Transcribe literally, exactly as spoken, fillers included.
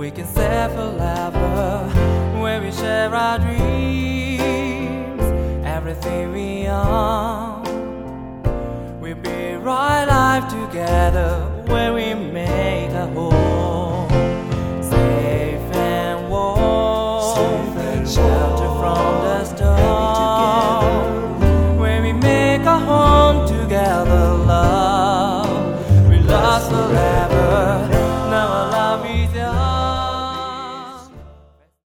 We can say forever where we share our dreams. Everything we own, we'll be right life together where we make a home. Safe and warm, safe and warm.